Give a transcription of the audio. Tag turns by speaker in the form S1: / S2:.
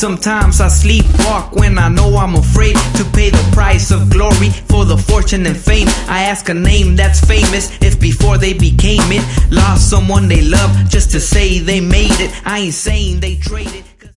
S1: Sometimes I sleepwalk when I know I'm afraid to pay the price of glory for the fortune and fame. I ask a name that's famous if before they became it, lost someone they love just to say they made it. I ain't saying they traded.